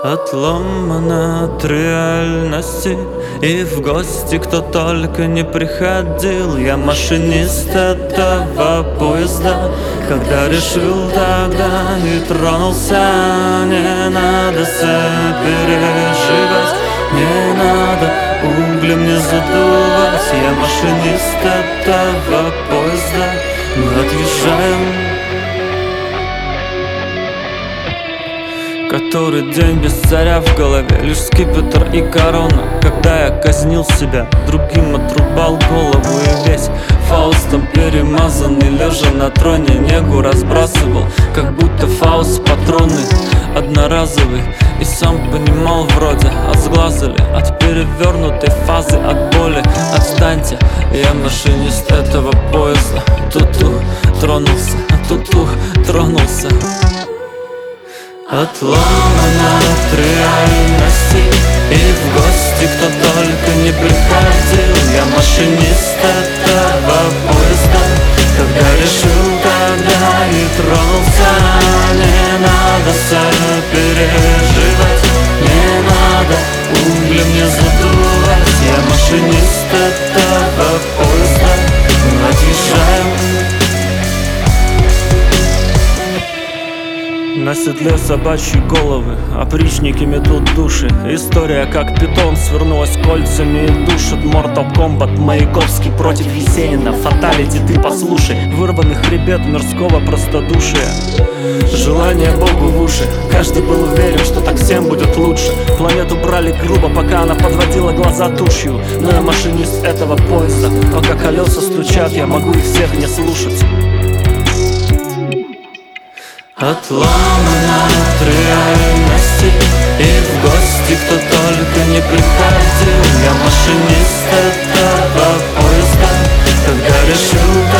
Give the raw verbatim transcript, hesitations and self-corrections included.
Отломана от реальности, и в гости кто только не приходил. Я машинист этого поезда, когда решил тогда и тронулся. Не надо сопереживать, не надо углем не задувать. Я машинист этого поезда, мы отъезжаем. Который день без царя в голове, лишь скипетр и корона. Когда я казнил себя, другим отрубал голову, и весь Фаустом перемазанный, лежа на троне, негу разбрасывал, как будто Фауст патроны одноразовый. И сам понимал вроде, от сглаза ли, от перевернутой фазы, от боли. Отстаньте, я машинист этого поезда. Ту-ту, тронулся, ту-ту, тронулся. Отломана от реальности, и в гости кто только не приходил. Я машинист этого поезда, когда решил тогда и тронулся. Не надо сопереживать, не надо углем не задувать. Я машинист этого поезда, мы отъезжаем. На седле собачьи головы, опричники метут души. История как питон свернулась кольцами и душит. Mortal Kombat, Маяковский против Есенина. Фаталити, ты послушай, вырванный хребет мирского простодушия. Желание Богу в уши, каждый был уверен, что так всем будет лучше. Планету брали грубо, пока она подводила глаза тушью. Но я машинист этого поезда, пока колеса стучат, я могу их всех не слушать. Отломана от реальности, и в гости кто только не приходил. Я машинист этого поезда, когда решил